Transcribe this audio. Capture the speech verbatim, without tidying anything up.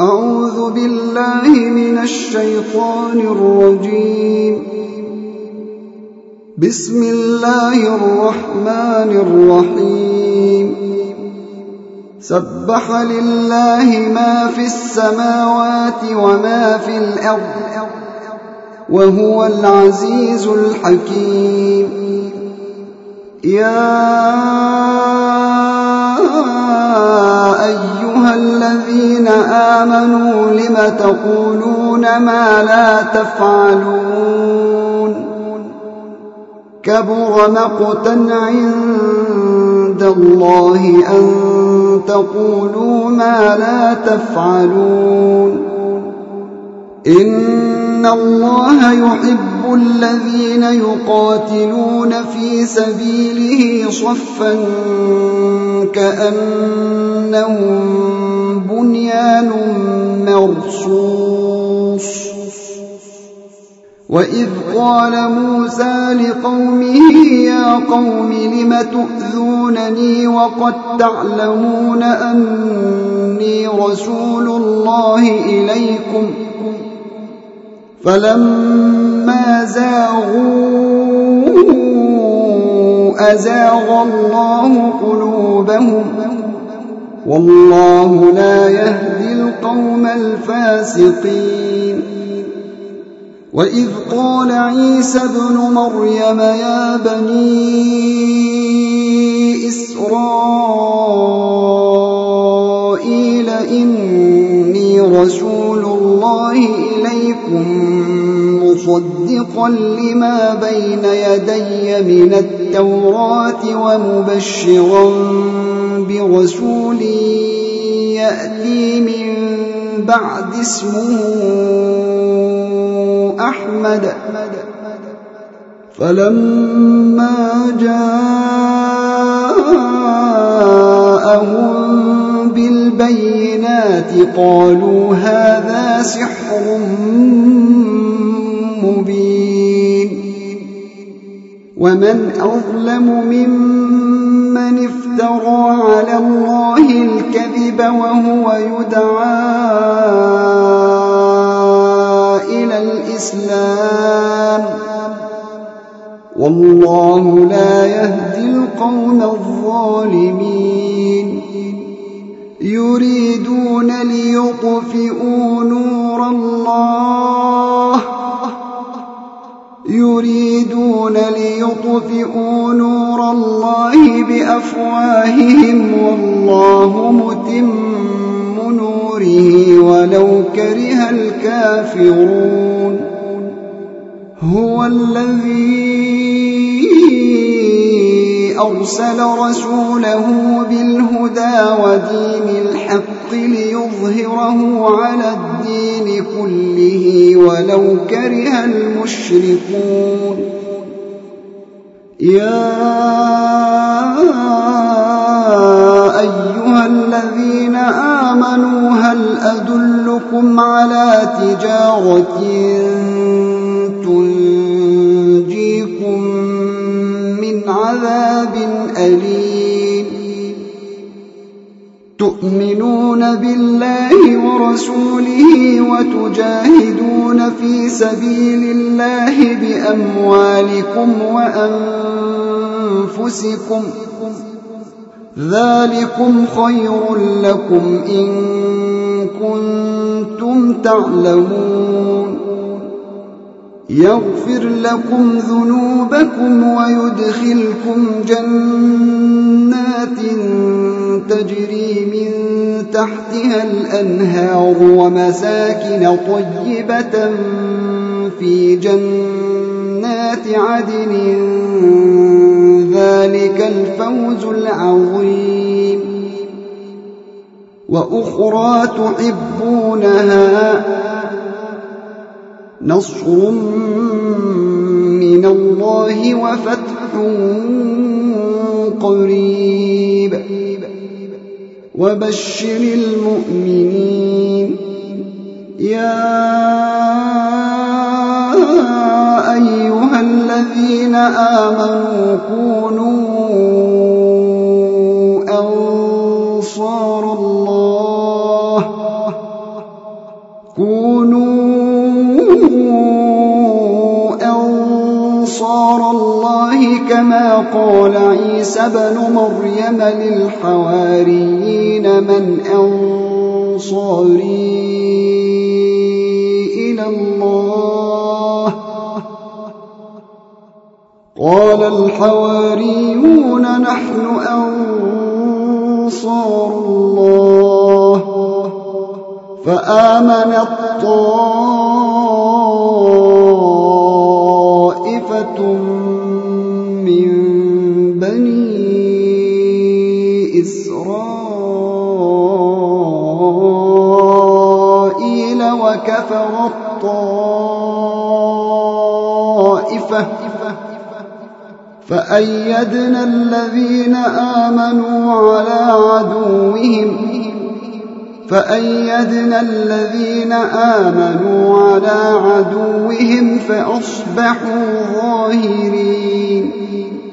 أعوذ بالله من الشيطان الرجيم. بسم الله الرحمن الرحيم. سبح لله ما في السماوات وما في الأرض وهو العزيز الحكيم. يا أيها الذين آمنوا لم تقولون ما لا تفعلون كبر مقتا عند الله أن تقولوا ما لا تفعلون. إن الله يحب الذين يقاتلون في سبيله صفا كأنهم بنيان مرصوص. وإذ قال موسى لقومه يا قوم لم تؤذونني وقد تعلمون أني رسول الله إليكم فلما زاغوا أزاغ الله قلوبهم والله لا يهدي القوم الفاسقين. وإذ قال عيسى ابن مريم يا بني إسرائيل إني رسول الله إليكم مصدقا لما بين يدي من التوراة ومبشرا برسول يأتي من بعد اسمه أحمد. فلما جاءهم بالبينات قالوا هذا سحر مبين. ومن أظلم ممن افترى على الله الكذب وهو يدعى إلى الإسلام والله لا يهدي القوم الظالمين. يريدون ليطفئوا نور الله يريدون ليطفئوا نور الله بأفواههم والله متم نوره ولو كره الكافرون. هو الذي أرسل رسوله بالهدى ودين الحق ليظهره على الدين كله ولو كره المشركون. يا أيها الذين آمنوا هل أدلكم على تجارة تنجيكم من عذاب أليم. تؤمنون بالله ورسوله وتجاهدون في سبيل الله بأموالكم وأنفسكم ذلكم خير لكم إن كنتم تعلمون. يغفر لكم ذنوبكم ويدخلكم جنات تجري من تحتها الأنهار ومساكن طيبة في جنات عدن ذلك الفوز العظيم. وأخرى تحبونها نصر من الله وفتح قريب وبشر المؤمنين. يا أيها الذين آمنوا كونوا أنصار الله كما قال عيسى ابن مريم للحواريين من أنصاري إلى الله قال الحواريون نحن أنصار الله فآمنت طائفة من بني إسرائيل وكفرت طائفة فأيدنا الذين آمنوا على عدوهم فأيدنا الذين آمنوا على عدوهم فأصبحوا ظاهرين